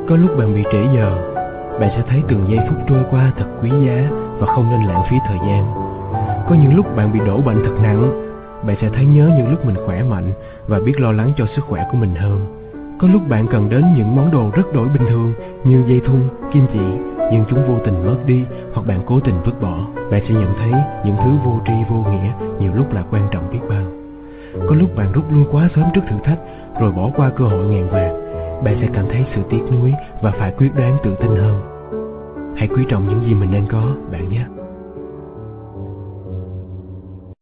Có lúc bạn bị trễ giờ, bạn sẽ thấy từng giây phút trôi qua thật quý giá và không nên lãng phí thời gian. Có những lúc bạn bị đổ bệnh thật nặng, bạn sẽ thấy nhớ những lúc mình khỏe mạnh và biết lo lắng cho sức khỏe của mình hơn. Có lúc bạn cần đến những món đồ rất đổi bình thường như dây thun, kim chỉ, nhưng chúng vô tình mất đi hoặc bạn cố tình vứt bỏ. Bạn sẽ nhận thấy những thứ vô tri vô nghĩa nhiều lúc là quan trọng biết bao. Có lúc bạn rút lui quá sớm trước thử thách rồi bỏ qua cơ hội ngàn vàng. Bạn sẽ cảm thấy sự tiếc nuối và phải quyết đoán tự tin hơn. Hãy quý trọng những gì mình đang có, bạn nhé.